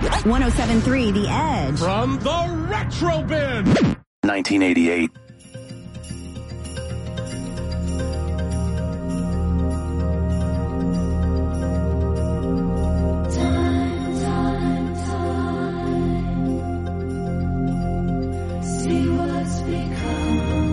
107.3 The Edge. From the Retro Bin. 1988. See what's become.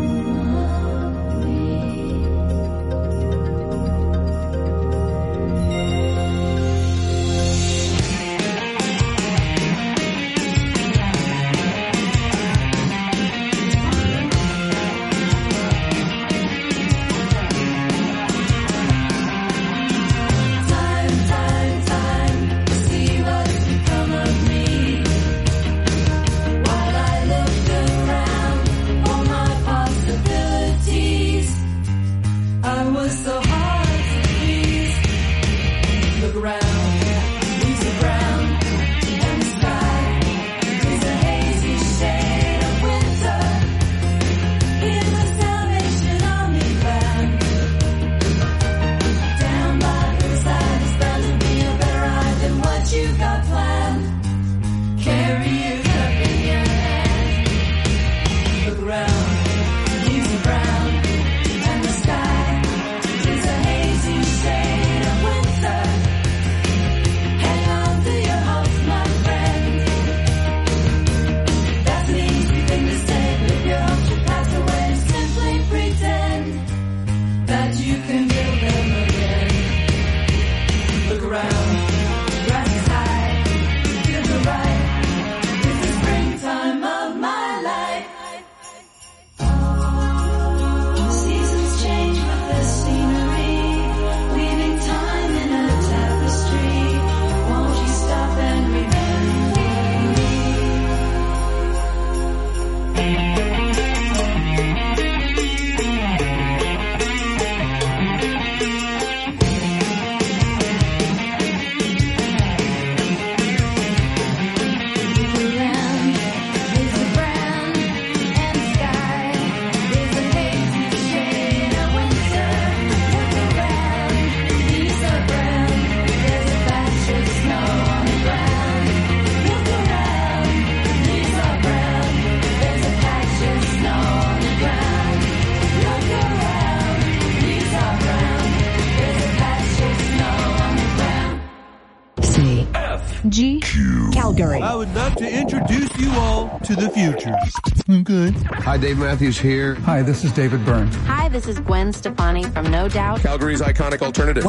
G. Calgary. I would love to introduce you all to the future. Okay. Hi, Dave Matthews here. Hi, this is David Byrne. Hi, this is Gwen Stefani from No Doubt. Calgary's iconic alternative.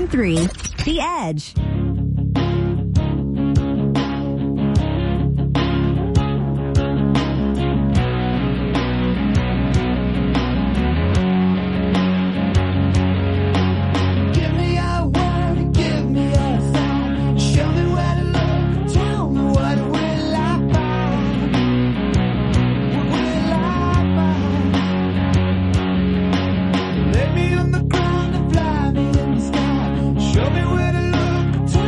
107.3 The Edge. Lay me on the ground and fly me in the sky. Show me where to look.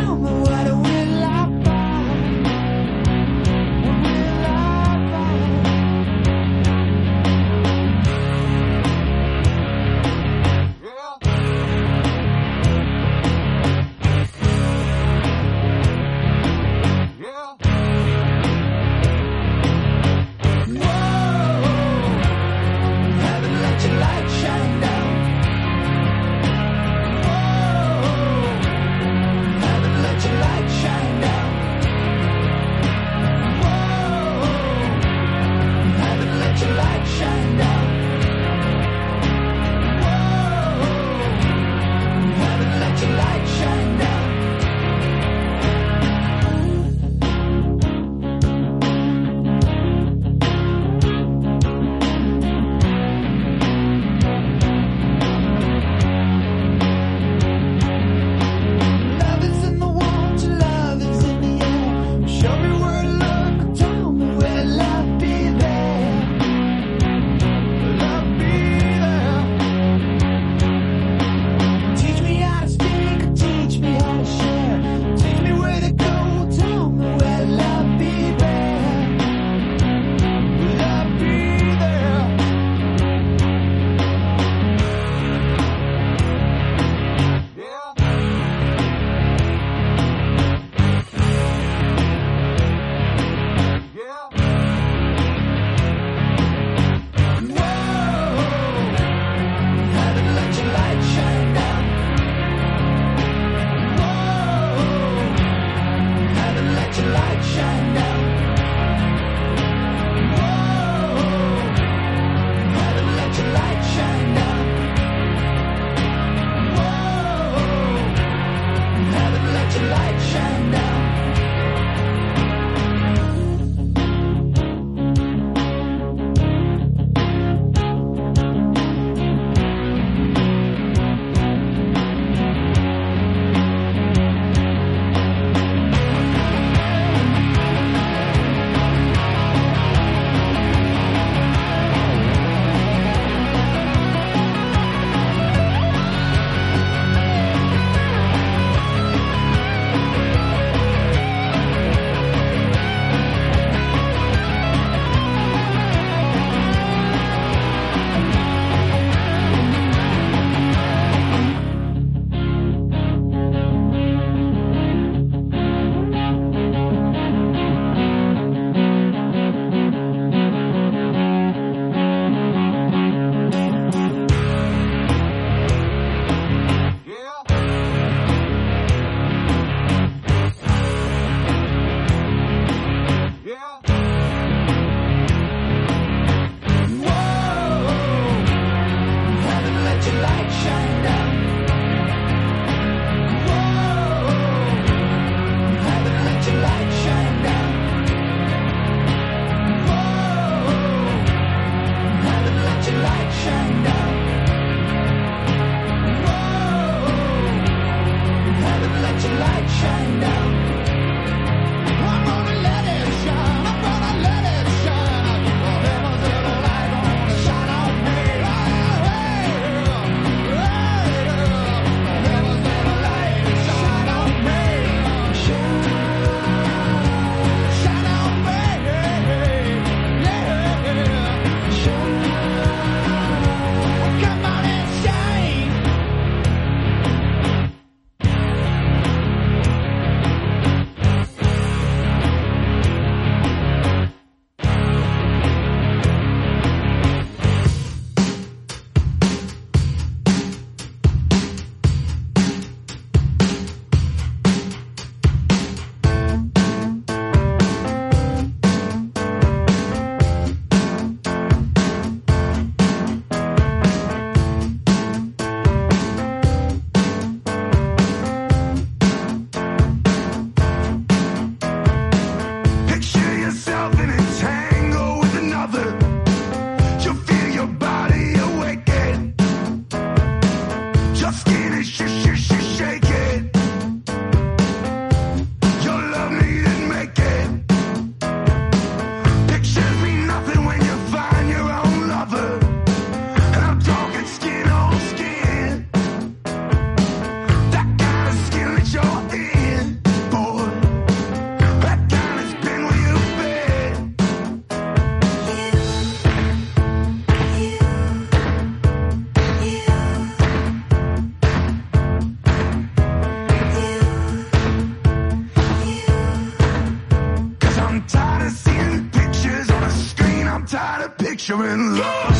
picturing love.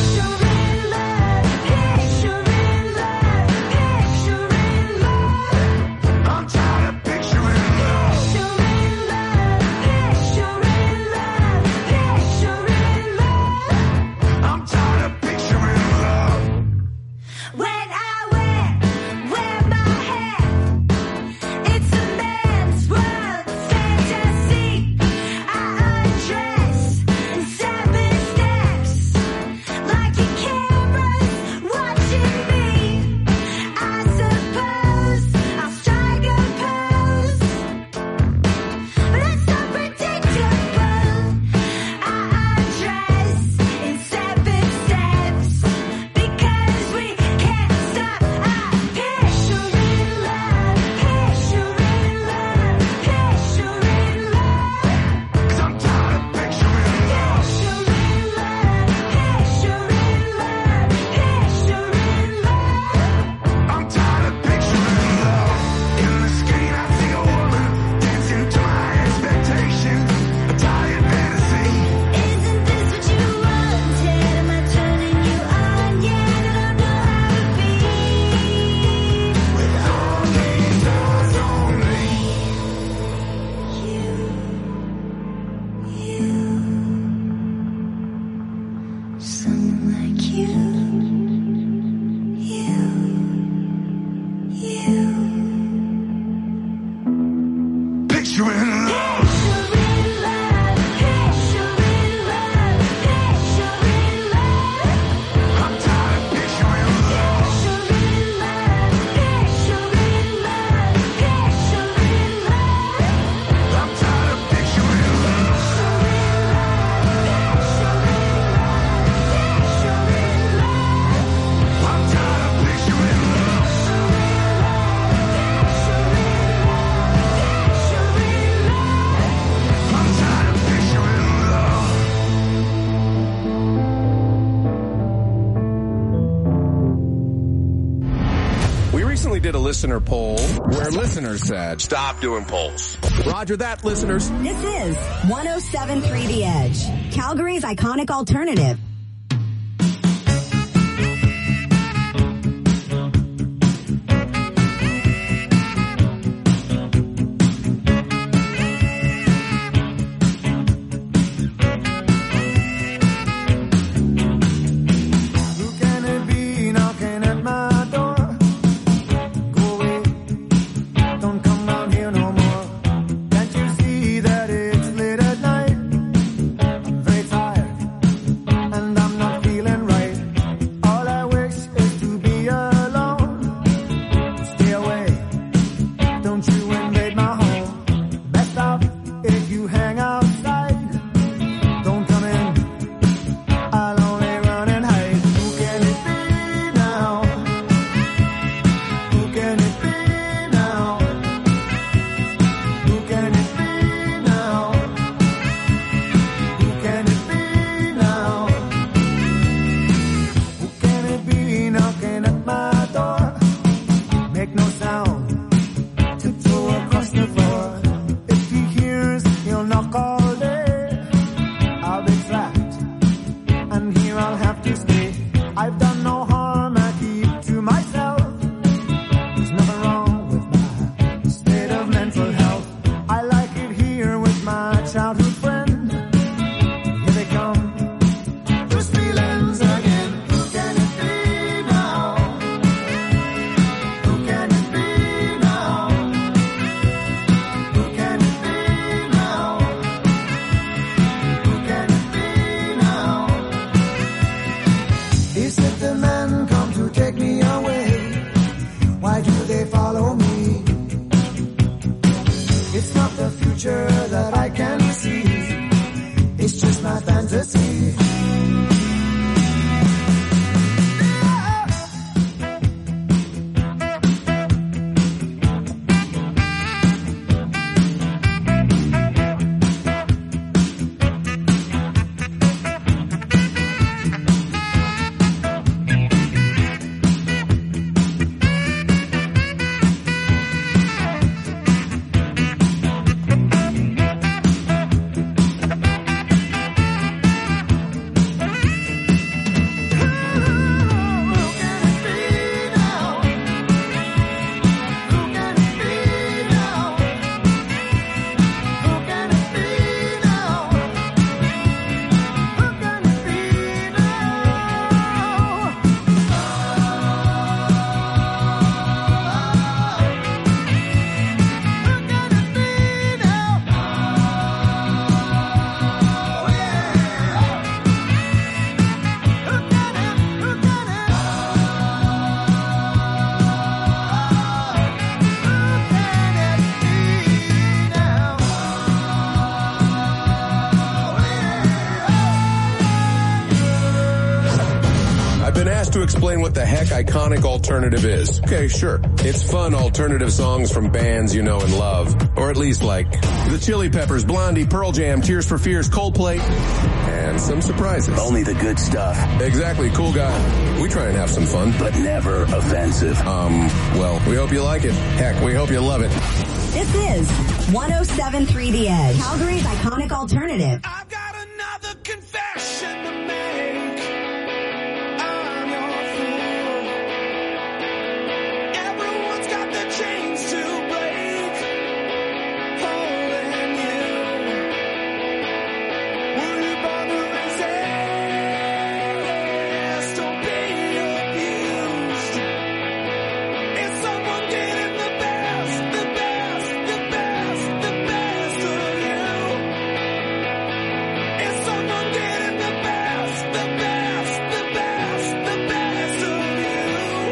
I'm tired of picturing love. I'm tired of picturing love. When I wear my hair, it's a man's world fantasy. I undress in 7 steps, like a camera's watching me. I suppose I'll strike a pose, but it's so predictable. I undress in 7 steps, because we can't stop. Picturing love, picturing love, picturing love. 'Cause I'm tired of picturing love. Picturing love, picturing love, picturing love. I'm tired of picturing love. In the screen I see a woman dancing to my expectations. A tired fantasy. Isn't this what you wanted? Am I turning you on yet? I don't know how to be. With all these eyes on me. Someone like you. Picturing love. Picturing love, picturing love, picturing love. I'm tired of picturing love. Picturing love, picturing love, picturing love. I'm tired of picturing love. I'm tired of picturing love. I'm tired of picturing love. We recently did a listener poll where listeners said, stop doing polls. Roger that, listeners. This is 107.3 The Edge, Calgary's iconic alternative. Who can it be knocking at my door? Go away, don't come round here no more. Can't you see that it's late at night? I'm very tired, and I'm not feeling right. All I wish is to be alone. Stay away, don't you invade my home. Best off if you hang outside. Don't come in, I'll only run and hide. Who can it be now? Who can it be now? Who can it be now? Who can it be now? Who can it be knocking at my door? Make no sound, tiptoe across the floor. If he hears, he'll knock all day. I'll be trapped, and here I'll have to stay. I've done no harm, I keep to myself. There's nothing wrong with my state of mental health. I like it here with my childhood friend. Here they come, those feelings again. Who can it be now? Who can it be now? Who can it be now? Who can it be now? Is it the men come to take me away? Why do they follow me? It's not the future that I can see. It's just my fantasy. explain what the heck iconic alternative is. Okay, sure. It's fun alternative songs from bands you know and love. Or at least like the Chili Peppers, Blondie, Pearl Jam, Tears for Fears, Coldplay, and some surprises. Only the good stuff. Exactly, cool guy. We try and have some fun. But never offensive. Well, we hope you like it. Heck, we hope you love it. This is 107.3 The Edge, Calgary's iconic alternative. I've got another confession to make. I'm your fool. Everyone's got their chains to break. Holding you. Were you born to resist or be abused? Is someone getting the best, the best, the best, the best of you? Is someone getting the best, the best, the best, the best of you?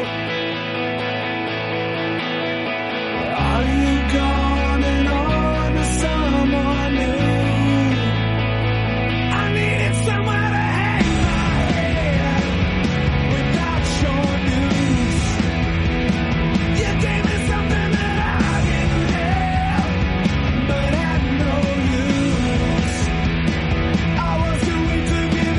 Are you gone and on to someone new? I needed somewhere to hang my head without your news. You gave me something that I didn't have, but had no use. I was too weak to give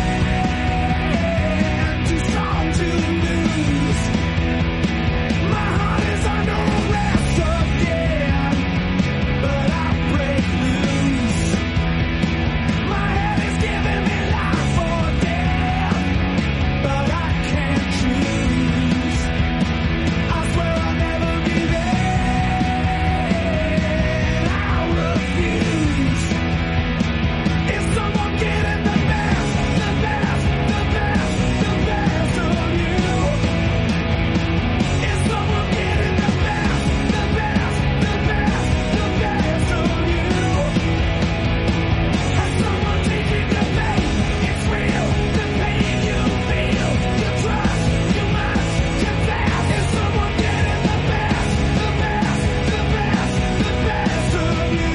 in, too strong to lose. My heart is under arrest again, but I break loose. My head is giving me life or death, but I can't choose. I swear I'll never be there. I refuse. Is someone getting the best, the best, the best, the best of you? Is someone getting the best, the best, the best, the best of you? Has someone taken the pain? It's real, the pain you feel. You trust, you must confess. Is someone getting the best, the best, the best, the best of you?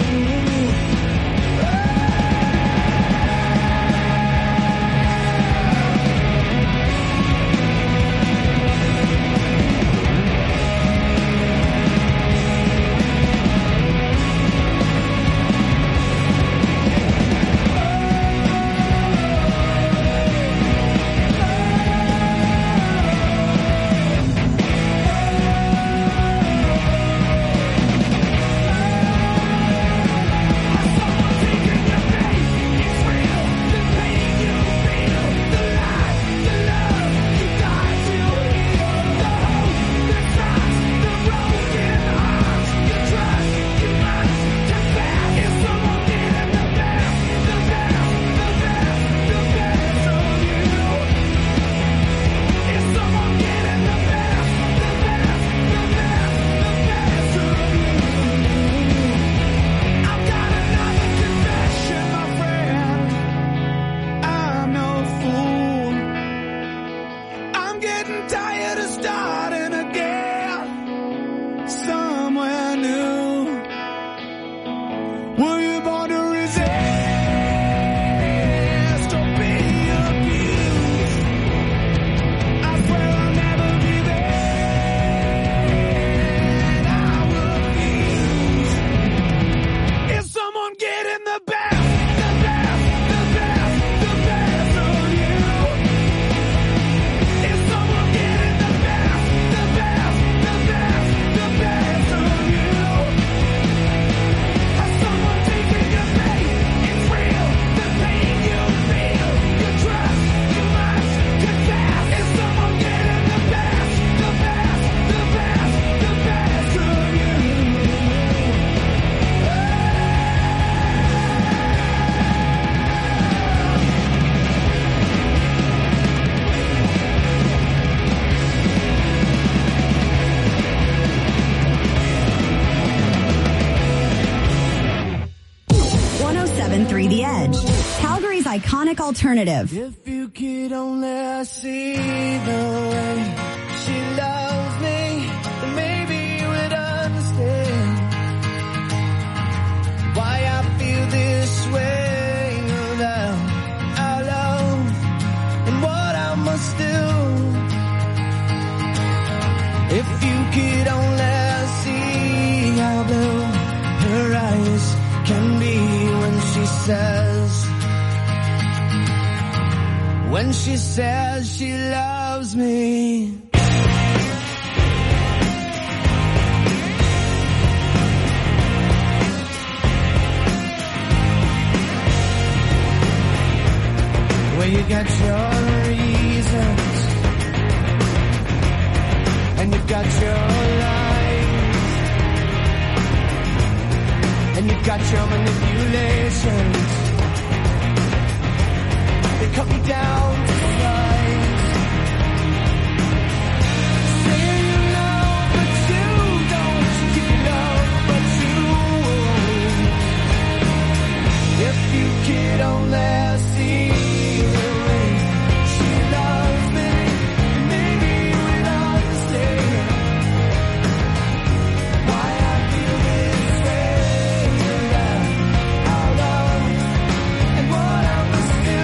I'm getting tired of starting again somewhere new. Were you born to resist or be abused? I swear I'll never be there. I refuse. Is someone getting the best, the best, the best, the best of you? Is someone getting the best, the best, the best, the best of you? Has someone taken your pain? It's real, the pain you feel. You trust, you must confess. Is someone getting the best, the best, the best, the best of you? The Edge, Calgary's iconic alternative. If you could only see the way she loves me, then maybe you would understand why I feel this way about our love and what I must do she says she loves me. Well, you got your reasons, and you've got your lies, and you've got your manipulations. They cut me down to size. Say you love, but you don't. You love, but you won't. If you could only see the way she loves me, maybe you would understand why I feel this way about our love and what I must do.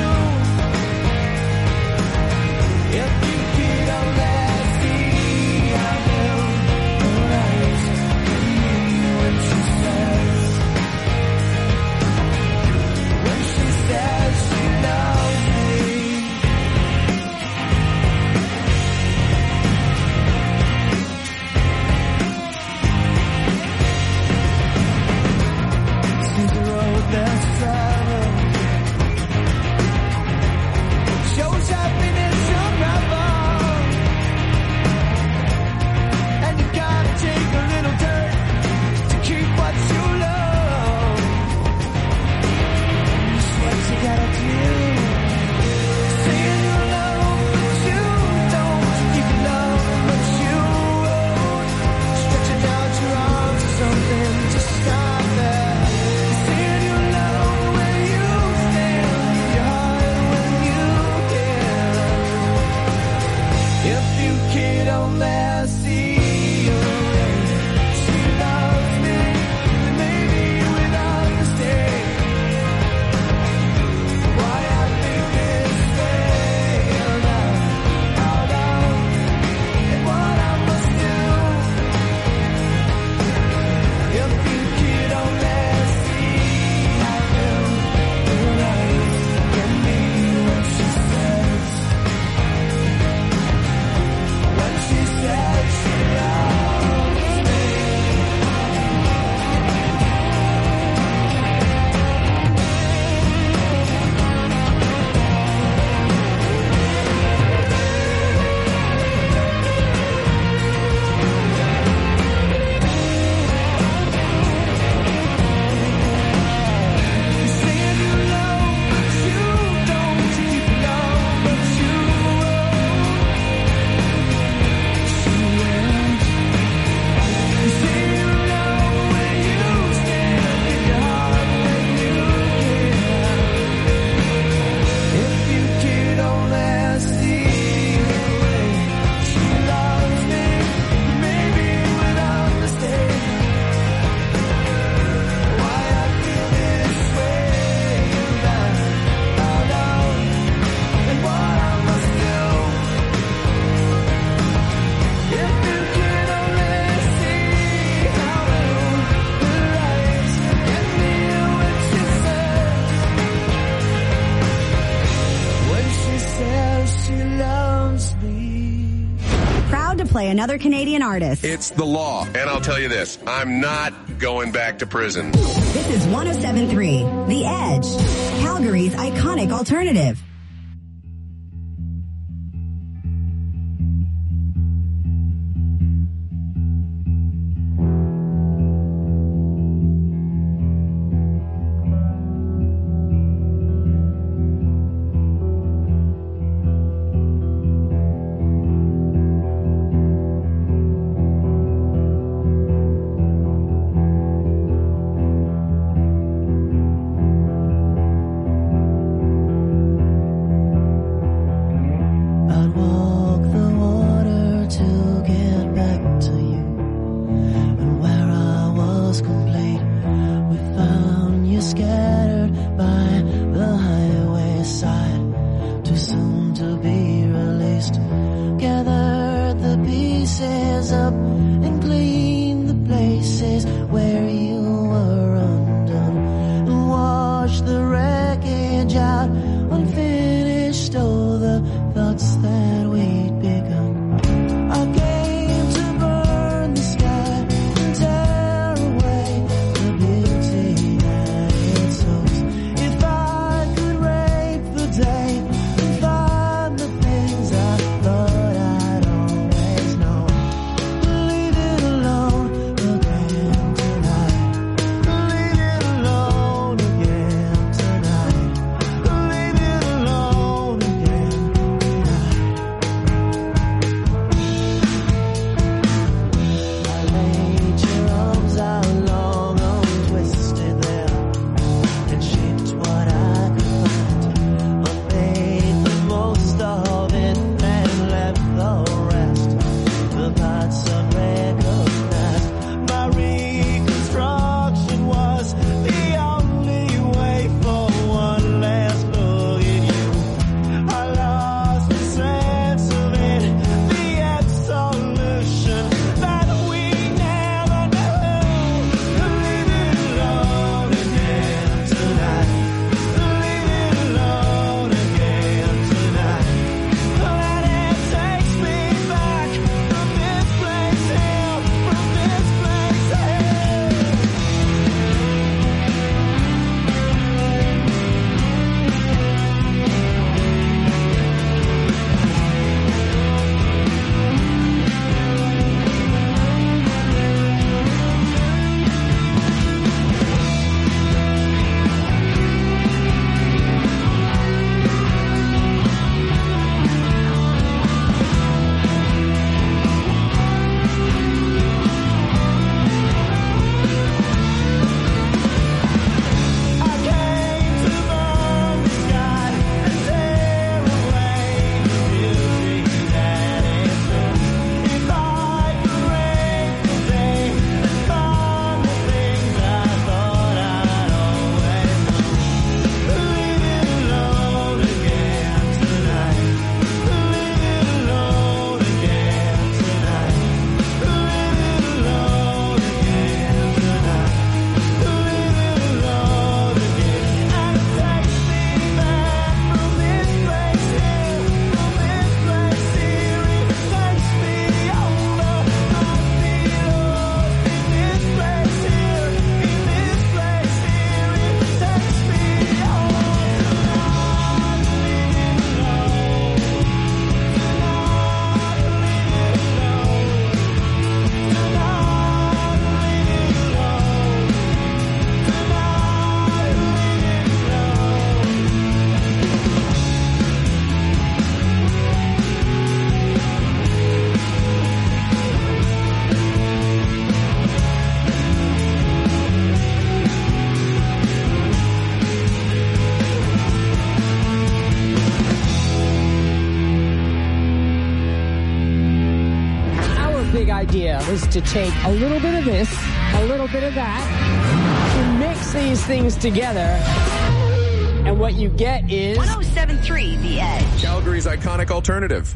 If you could only see how blue her eyes can be when she says she loves me. Seems the road less traveled shows happiness unraveled, and you gotta take a little dirt to keep what you love. That's what you gotta do. Saying you love, but you don't. You can love, but you won't. Stretching out your arms or something, just stop there. Saying you love when you stand, your heart when you can. If you could only see the way she loves me, then maybe you would understand why I feel this way about our love and what I must do. If you could only see how blue her eyes can be when she says she loves me. Saying you love, but you don't. You love, but you won't. She will. You say you love when you stand in your heart when you can. If you could only see the way she loves me, maybe you would understand why I feel this way about our love and what I must do. If you could only see how blue her eyes can be when she says she loves me. Proud to play another Canadian artist. It's the law. And I'll tell you this, I'm not going back to prison. This is 107.3 The Edge, Calgary's iconic alternative. wash the wreckage out unfinished. Oh, the was to take a little bit of this, a little bit of that, to mix these things together. And what you get is 107.3 The Edge. Calgary's iconic alternative.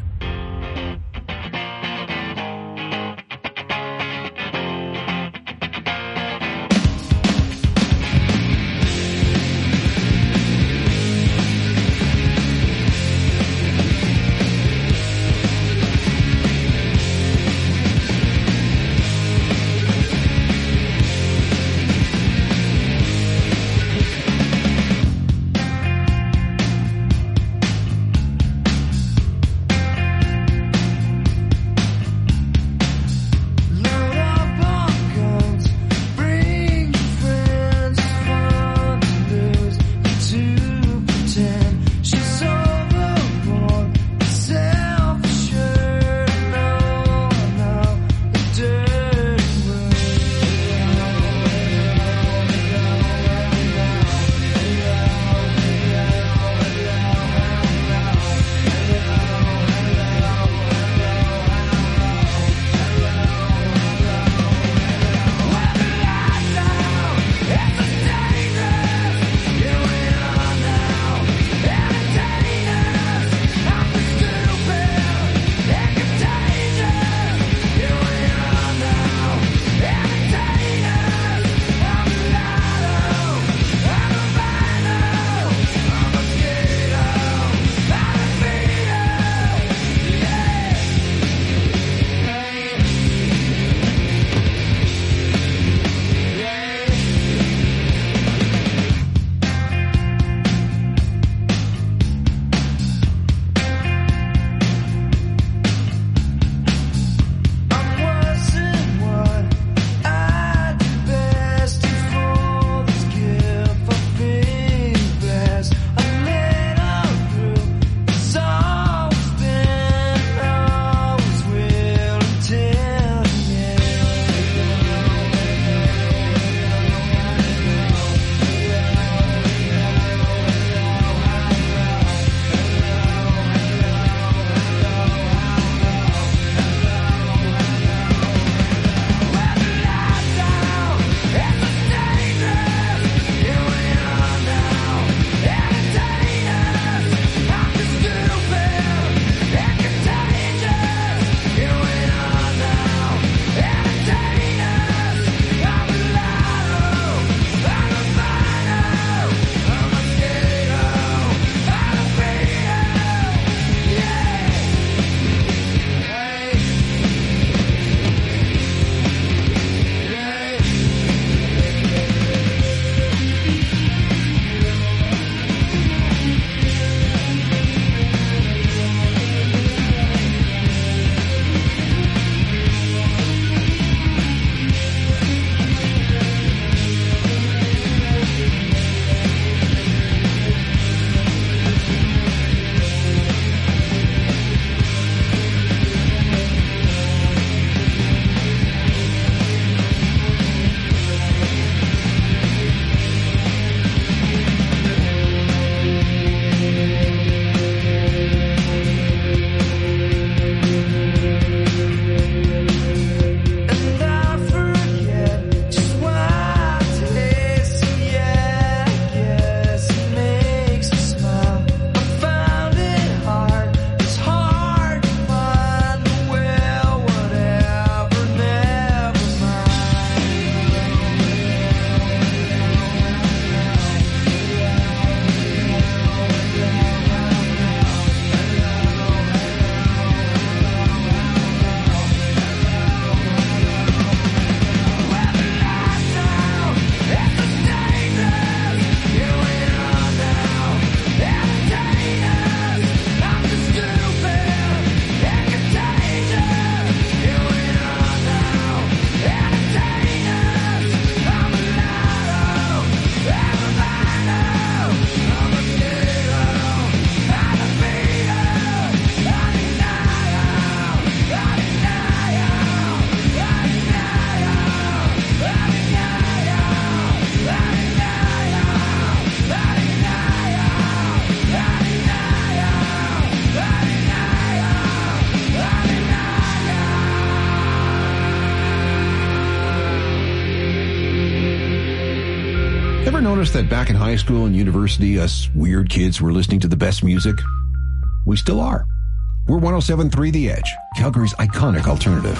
ever notice that back in high school and university, us weird kids were listening to the best music? We still are. We're 107.3 The Edge, Calgary's iconic alternative.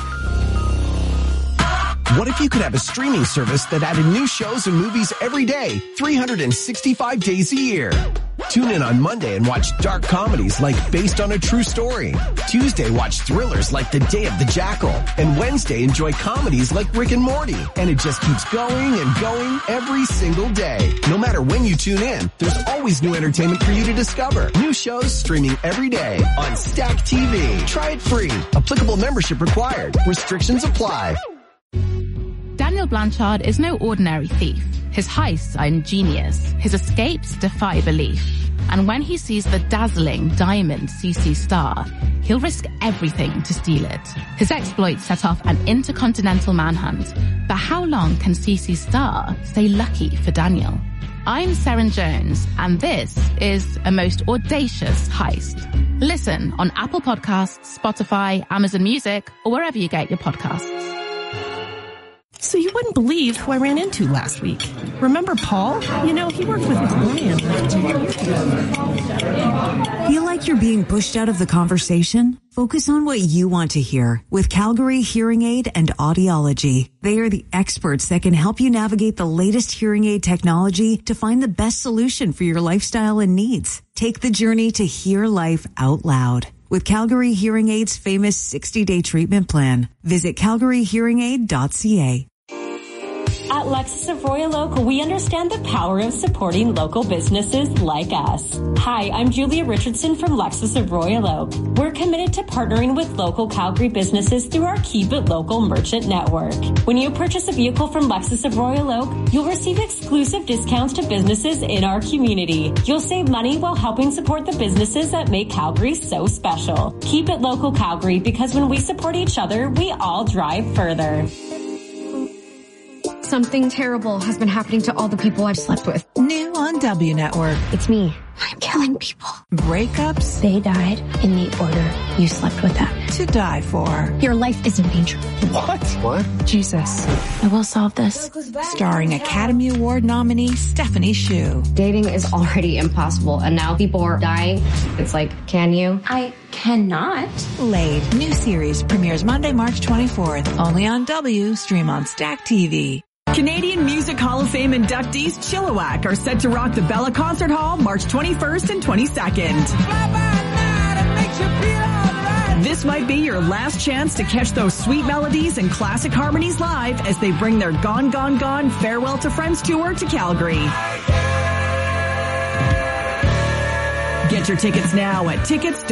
What if you could have a streaming service that added new shows and movies every day, 365 days a year? Tune in on Monday and watch dark comedies like Based on a True Story. Tuesday, watch thrillers like The Day of the Jackal. And Wednesday, enjoy comedies like Rick and Morty. And it just keeps going and going every single day. No matter when you tune in, there's always new entertainment for you to discover. New shows streaming every day on Stack TV. Try it free. Applicable membership required. Restrictions apply. Daniel Blanchard is no ordinary thief. His heists are ingenious. His escapes defy belief. And when he sees the dazzling diamond CC Star, he'll risk everything to steal it. His exploits set off an intercontinental manhunt. But how long can CC Star stay lucky for Daniel? I'm Seren Jones, and this is a most audacious heist. Listen on Apple Podcasts, Spotify, Amazon Music, or wherever you get your podcasts. So you wouldn't believe who I ran into last week. Remember Paul? You know, he worked with Brian. Feel like you're being pushed out of the conversation? Focus on what you want to hear with Calgary Hearing Aid and Audiology. They are the experts that can help you navigate the latest hearing aid technology to find the best solution for your lifestyle and needs. Take the journey to hear life out loud with Calgary Hearing Aid's famous 60-day treatment plan. Visit calgaryhearingaid.ca. At Lexus of Royal Oak, we understand the power of supporting local businesses like us. Hi, I'm Julia Richardson from Lexus of Royal Oak. We're committed to partnering with local Calgary businesses through our Keep It Local merchant network. When you purchase a vehicle from Lexus of Royal Oak, you'll receive exclusive discounts to businesses in our community. You'll save money while helping support the businesses that make Calgary so special. Keep It Local Calgary, because when we support each other, we all drive further. Something terrible has been happening to all the people I've slept with. New on W Network. It's me. I'm killing people. Breakups. They died in the order you slept with them. To die for. Your life is in danger. What? Jesus. I will solve this. Starring Academy Award nominee Stephanie Hsu. Dating is already impossible, and now people are dying. It's like, can you? I cannot. Laid. New series premieres Monday, March 24th. Only on W. Stream on Stack TV. Canadian Music Hall of Fame inductees Chilliwack are set to rock the Bella Concert Hall March 21st and 22nd. This might be your last chance to catch those sweet melodies and classic harmonies live as they bring their Gone, Gone, Gone Farewell to Friends tour to Calgary. Get your tickets now at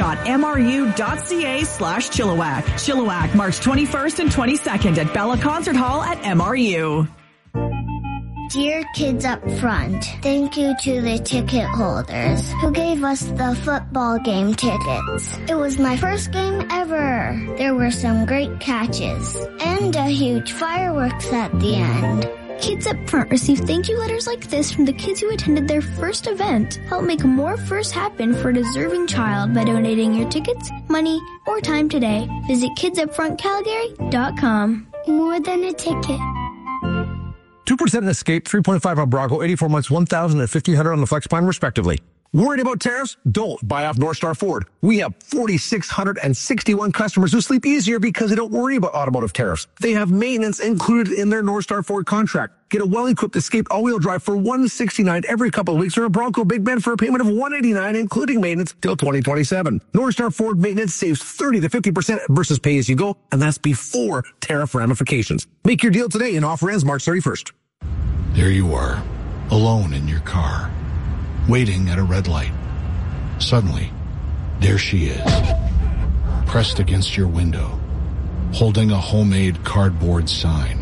tickets.mru.ca/Chilliwack. Chilliwack, March 21st and 22nd at Bella Concert Hall at MRU. Dear kids up front, thank you to the ticket holders who gave us the football game tickets. It was my first game ever. There were some great catches and a huge fireworks at the end. Kids up front receive thank you letters like this from the kids who attended their first event. Help make more firsts happen for a deserving child by donating your tickets, money, or time today. Visit kidsupfrontcalgary.com. More than a ticket. 2% in Escape, 3.5 on Bronco, 84 months, 1,000 and 1,500 on the Flex Plan, respectively. Worried about tariffs? Don't buy off North Star Ford. We have 4,661 customers who sleep easier because they don't worry about automotive tariffs. They have maintenance included in their North Star Ford contract. Get a well-equipped Escape all-wheel drive for $169 every couple of weeks, or a Bronco Big Bend for a payment of $189, including maintenance till 2027. North Star Ford maintenance saves 30 to 50% versus pay-as-you-go, and that's before tariff ramifications. Make your deal today, and offer ends March 31st. There you are, alone in your car, waiting at a red light. Suddenly, there she is, pressed against your window, holding a homemade cardboard sign.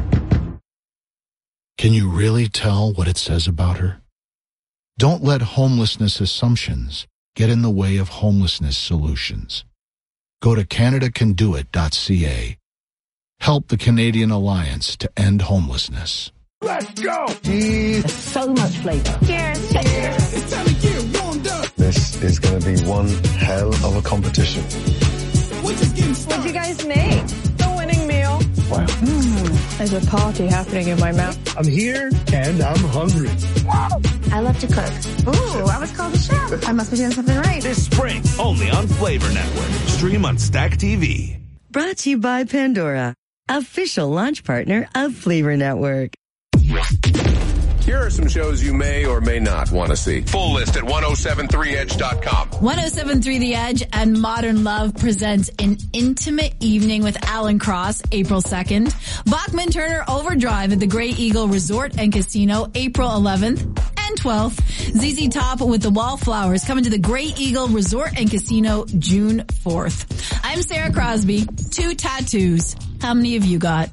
Can you really tell what it says about her? Don't let homelessness assumptions get in the way of homelessness solutions. Go to CanadaCanDoIt.ca. Help the Canadian Alliance to end homelessness. Let's go! There's so much flavor. Cheers! Cheers! It's time to get warmed up. This is going to be one hell of a competition. What'd you guys make? The winning meal. Wow. There's a party happening in my mouth. I'm here and I'm hungry. I love to cook. Ooh, I was called a chef. I must be doing something right. This spring, only on Flavor Network. Stream on Stack TV. Brought to you by Pandora, official launch partner of Flavor Network. Here are some shows you may or may not want to see. Full list at 1073edge.com. 1073 The Edge and Modern Love presents an intimate evening with Alan Cross, April 2nd. Bachman Turner Overdrive at the Grey Eagle Resort and Casino, April 11th and 12th. ZZ Top with the Wallflowers coming to the Grey Eagle Resort and Casino, June 4th. I'm Sarah Crosby. 2 tattoos. How many have you got?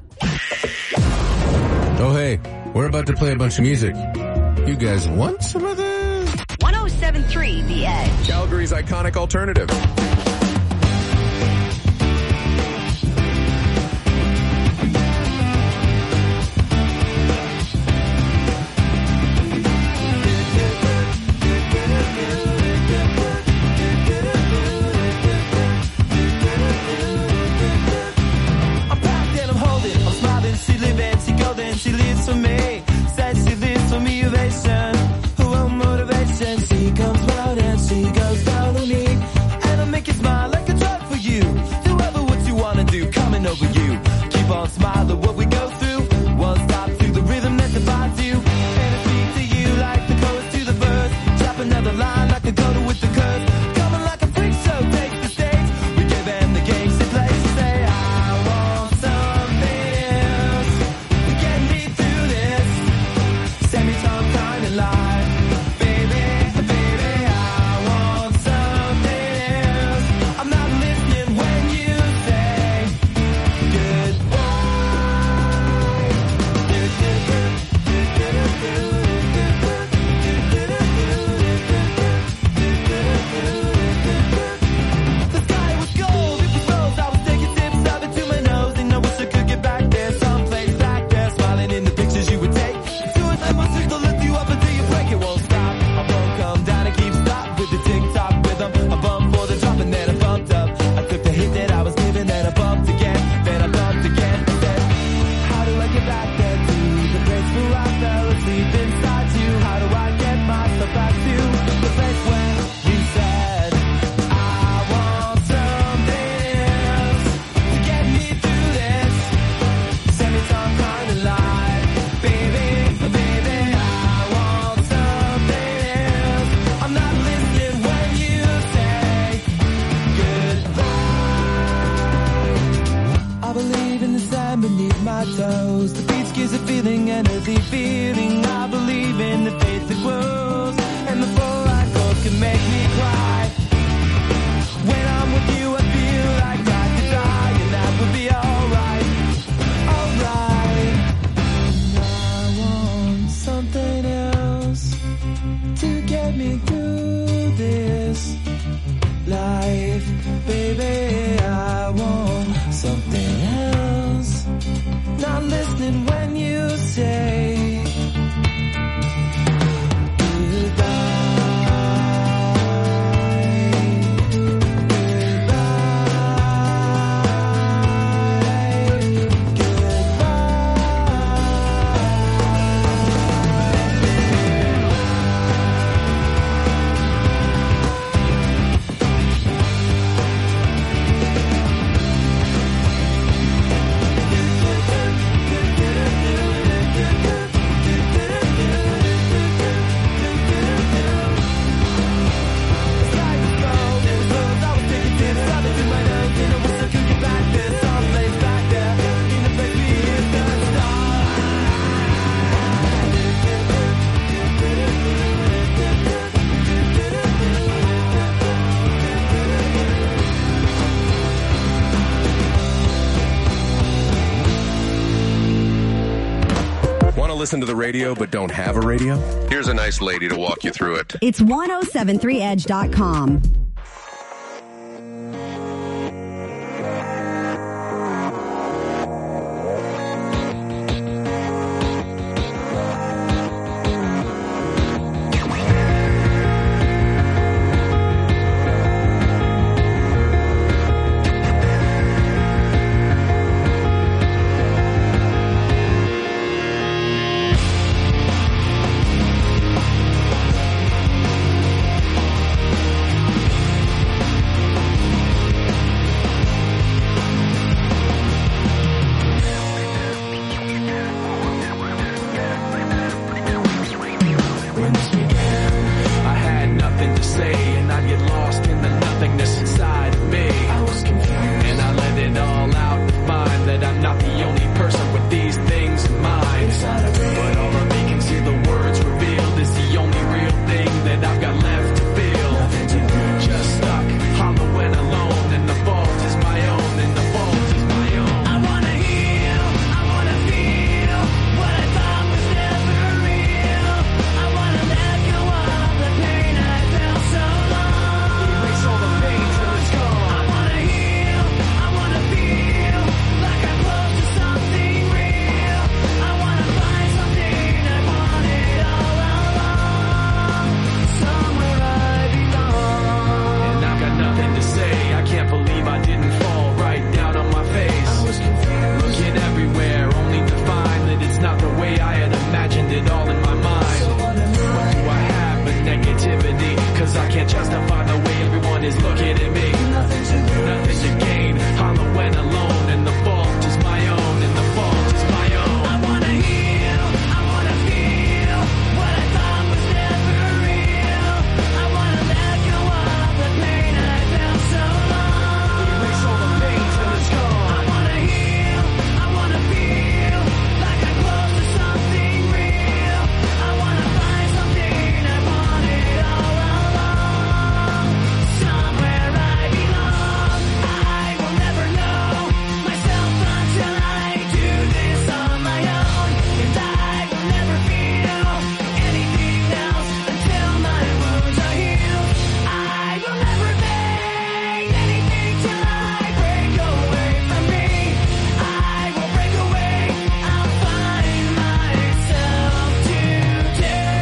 Oh, hey. We're about to play a bunch of music. You guys want some of this? 1073 The Edge. Calgary's iconic alternative. I'm packed and I'm holding, I'm smiling, she living, she golden, she lives for me. Motivation, she comes round and she goes down on me, and I make you smile like a drug for you. Do ever what you wanna do, coming over you. Keep on smiling what we go through. One stop to the rhythm that defines you, and I speak to you like the chorus to the verse. Drop another line like a coda with the curse. Coming like a freak show, take the stage. We give them the game, she plays. She say, I want something else to get me through this semi-time kind of life. Listen to the radio but don't have a radio? Here's a nice lady to walk you through it. It's 1073edge.com. is looking at me. Nothing to lose, nothing to gain. Hollow when alone, and the fault is my own, and the fault is my own. I wanna heal, I wanna feel what I thought was never real. I wanna let go of the pain I felt so long. Erase all the pain till it's gone. I wanna heal, I wanna feel like I'm close to something real. I wanna find something I wanted all along. Somewhere I belong. I will never know myself until I do this on my own. And I will never feel anything else until my wounds are healed. I will never make anything till I break away from me. I will break away. I'll find myself today.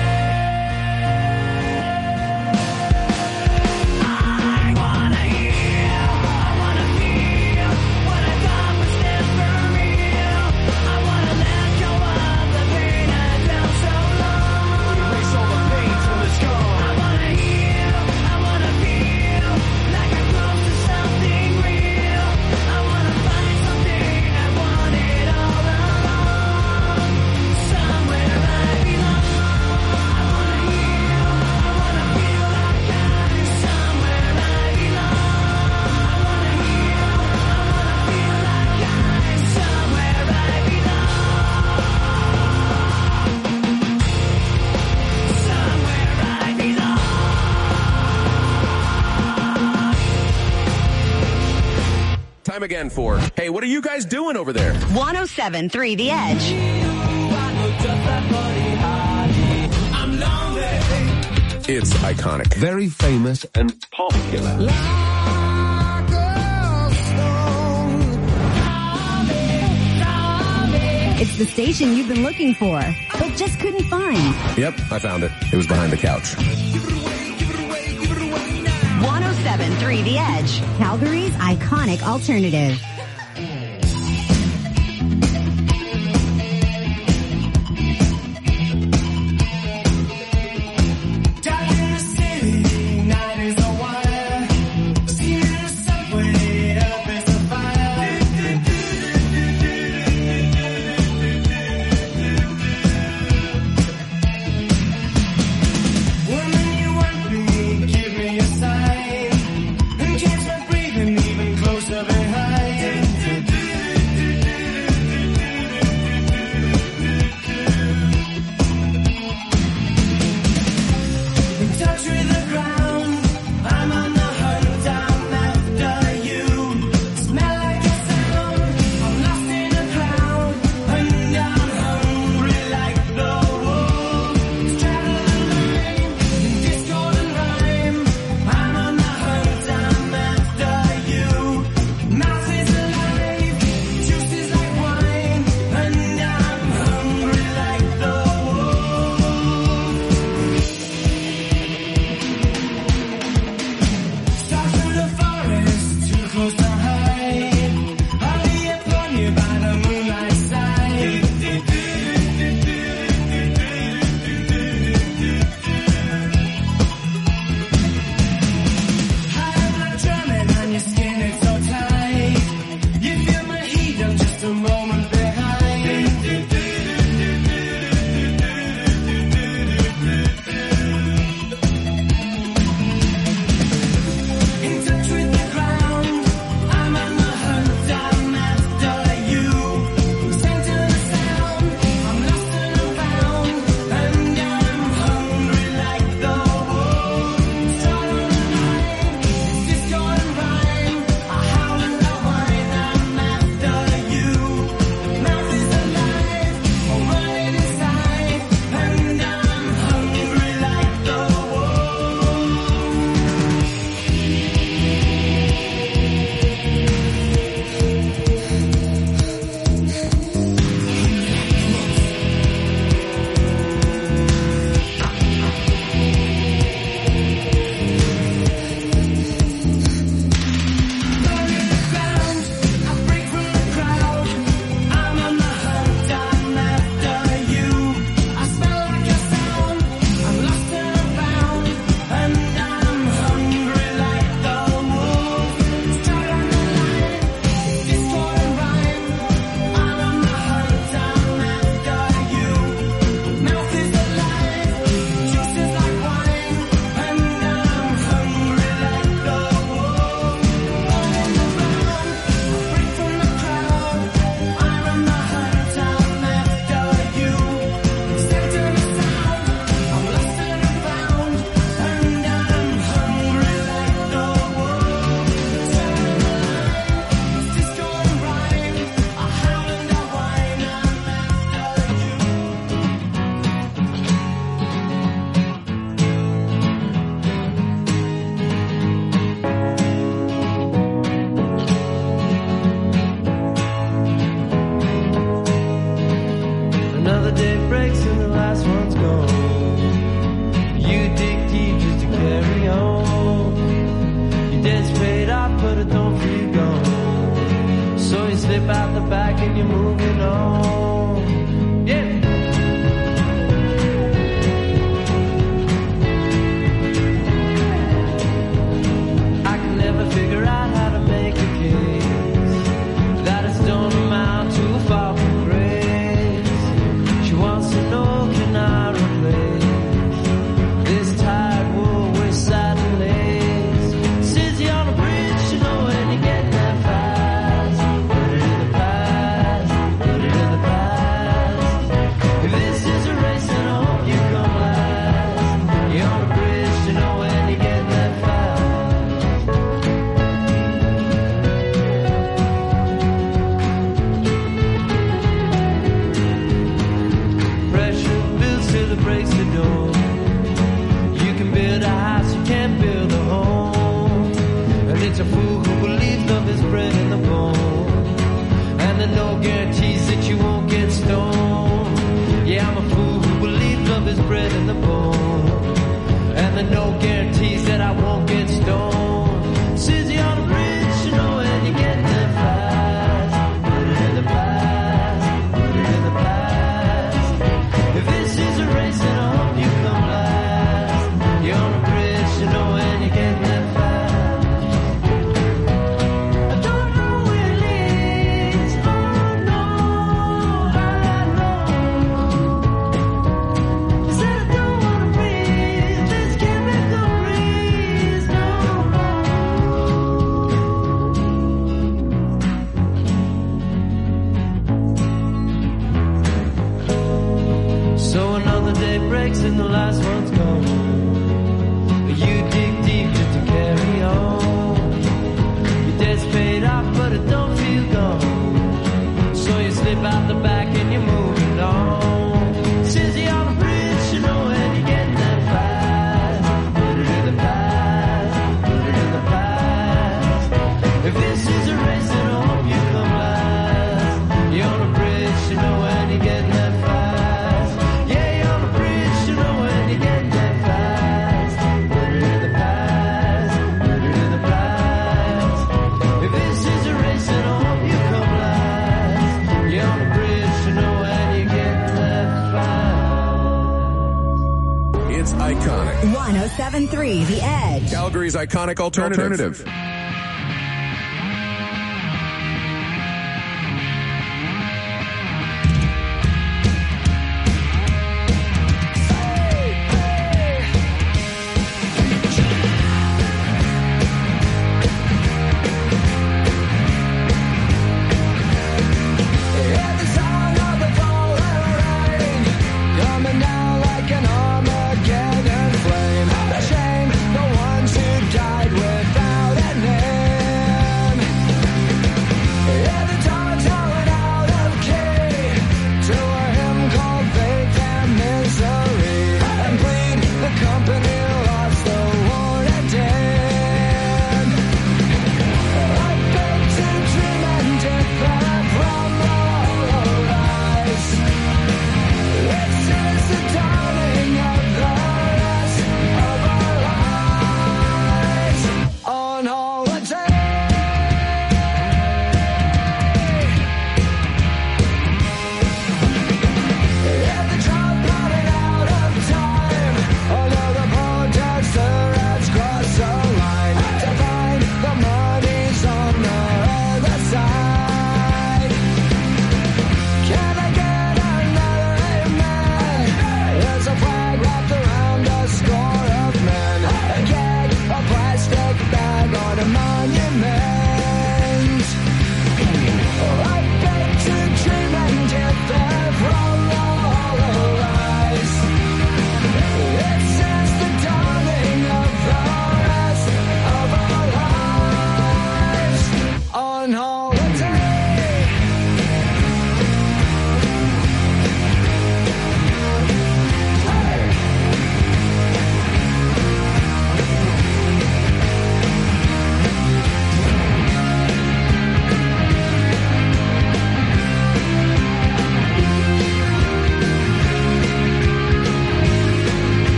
I wanna heal. I wanna feel what I thought was never real. I wanna let go of the pain I felt so long. Erase all the pain till it's gone. I wanna heal. I wanna feel like I'm close to something real. I wanna find something I wanted all along. Somewhere I belong. I wanna heal. I wanna feel like I'm somewhere I belong. I wanna heal. I wanna feel like I'm somewhere I belong. Somewhere I belong. Time again for, hey, what are you guys doing over there? 107.3 The Edge. I'm lonely. It's iconic. Very famous and popular. It's the station you've been looking for, but just couldn't find. Yep, I found it. It was behind the couch. 107.3 The Edge, Calgary's iconic alternative. Down in the city, night is a wire. See the subway, up is a fire. Woman, you want me, give me a sign. And catch my breathing even closer behind. home. And there no guarantees that I won't get stoned. Susie on the bridge, you know, and you get there fast. Put it in the past, put it in the past. If this is a race, then I hope you come last. You're on the bridge, you know, and you get there fast. I don't know where it leads, oh no, I know. I said I don't wanna breathe this chemical breeze, no more. So another day breaks and the last one's gone. You dig deep just to carry on. Your debt's paid off, but it don't feel gone. So you slip out the back and you're moving on. Says you on the bridge, you know, and you're getting there fast. Put it in the past, put it in the past. If this is a race, then I hope you come last. You're on the bridge, you know, and you're getting there fast. Yeah, you're on the bridge, you know, and you're getting there fast. Put it in the past, put it in the past. If this is a race, then I hope you come last. You're on the bridge, you know, and you're getting there fast. It's iconic. 107.3 The Edge. Calgary's iconic alternative. The sound of the falling rain coming down like an Armageddon flame. The shame, the ones who died without a name.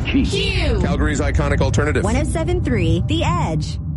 Calgary's iconic alternative. 107.3 The Edge.